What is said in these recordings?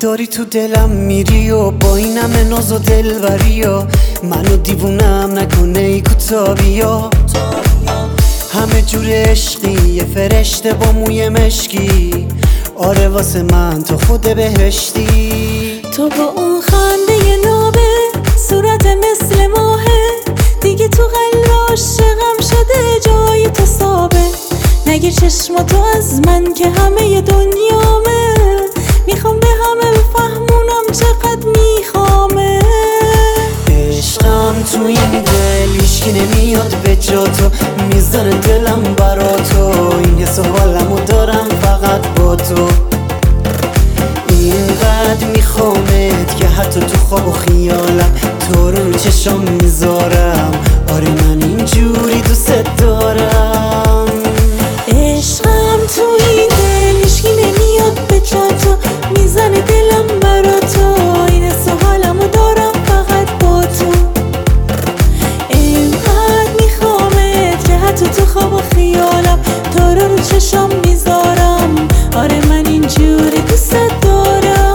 داری تو دلم میری و با این همه ناز و دلبری و منو دیوونم نکنه ای کتابیا. همه جور عشقی یه فرشته با موی مشکی، آره واسه من تو خود بهشتی. تو با اون خنده نابه صورت مثل ماهه، دیگه تو قلب عاشقم شده جای تو ثابت. نگیر چشماتو از من که همه دنیامه، میخوام به همه بفهمونم چقدر میخوامه. عشقم تو این دل هیچکی نمیاد به جا تو، میزنه دلم برا تو، این حس و حالمو دارم فقط با تو. اینقدر میخوامت که حتی تو خواب و خیالم تو رو چشم میذارم، آره من اینجوری دوست دارم. عشقم تو این دل هیچکی نمیاد به جا تو، میزنه دلم برا تو، این حس و حالمو دارم فقط با تو. اینقدر میخوامت که حتی تو خواب و خیالم تو رو چشم میذارم، آره من اینجوری دوست دارم.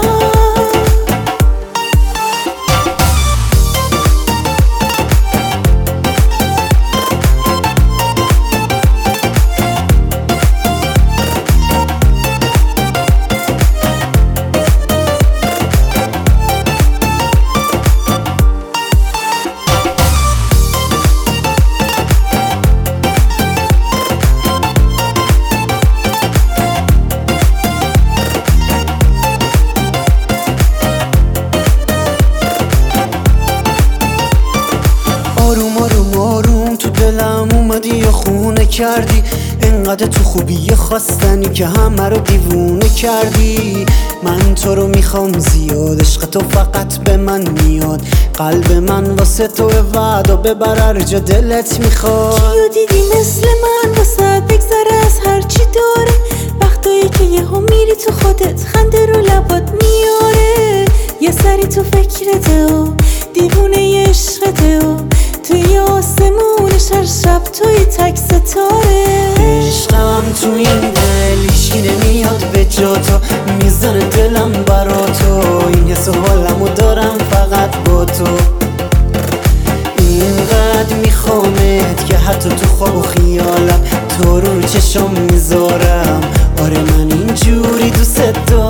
آروم آروم آروم تو دلم اومدی یا خونه کردی، انقدر تو خوبی خواستنی که همه رو دیوونه کردی. من تو رو میخوام زیاد، عشق تو فقط به من میاد، قلب من واسه تو وعدا ببر هر جا دلت میخواد. کیو دیدی مثل من واسه بگذره از هرچی داره، وقتایی که یهو میری تو خودت خنده رو لبات میاره، یه سری تو فکرته و دیوونه عشقته و توی آسمونش هر شب توی تک ستاره. عشقم تو این دل هیچکی نمیاد به جا تو، میزنه دلم برا تو، این حس و حالمو دارم فقط با تو. اینقدر میخوامت که حتی تو خواب و خیالم تو رو چشم میذارم، آره من اینجوری دوست دارم.